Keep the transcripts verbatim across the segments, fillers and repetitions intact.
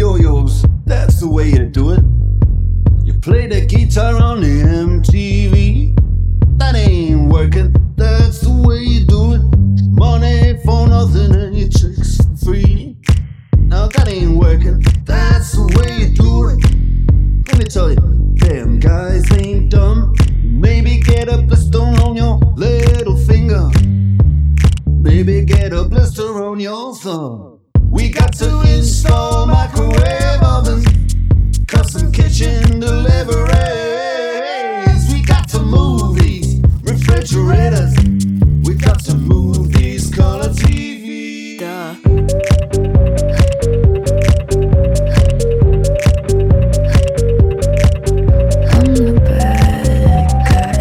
yo-yos, that's the way you do it. You play the guitar on the M T V. That ain't working, that's the way you do it. Money for nothing and your chicks for free. Now that ain't working, that's the way you do it. Let me tell you, damn guys ain't dumb. Maybe get a blister on your little finger. Maybe get a blister on your thumb. We got to install microwave ovens, custom kitchen deliveries. We got to move these refrigerators. We got to move these color T Vs. Duh. I'm the bad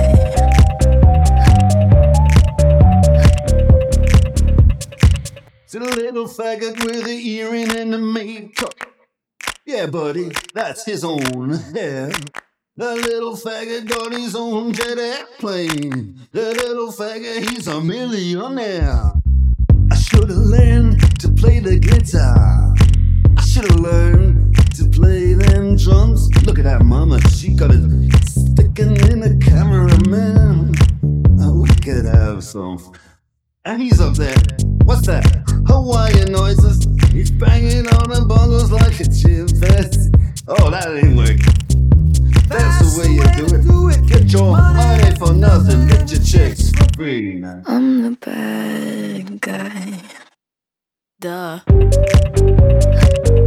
guy. It's a little faggot with an earring and a makeup. Yeah, buddy, that's his own hair. The little faggot got his own jet airplane. The little faggot, he's a millionaire. I should've learned to play the guitar. I should've learned to play them drums. Look at that mama, she got it sticking in the camera, man. Oh, we could have some. And he's up there. What's that? Hawaiian noises. He's banging on the bongos like a chimpanzee. Oh, that ain't working. That's the way you do it. Get your money for nothing. Get your chicks for free, man. I'm the bad guy. Duh.